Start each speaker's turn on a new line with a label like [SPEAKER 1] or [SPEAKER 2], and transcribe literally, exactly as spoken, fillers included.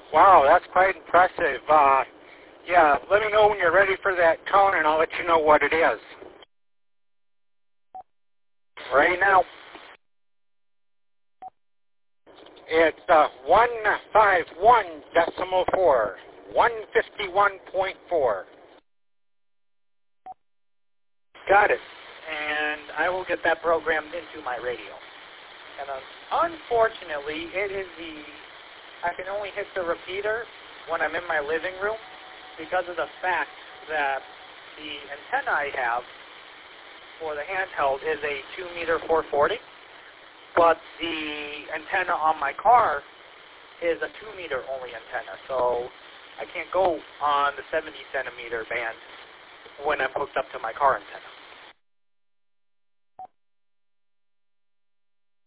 [SPEAKER 1] Wow, that's quite impressive. Uh, yeah, let me know when you're ready for that count, and I'll let you know what it is. Right now, it's uh, one five one decimal four, one fifty-one point four.
[SPEAKER 2] Got it. And I will get that programmed into my radio. And uh, unfortunately, it is the, I can only hit the repeater when I'm in my living room because of the fact that the antenna I have for the handheld is a two meter four forty, but the antenna on my car is a two meter only antenna. So I can't go on the seventy centimeter band when I'm hooked up to my car antenna.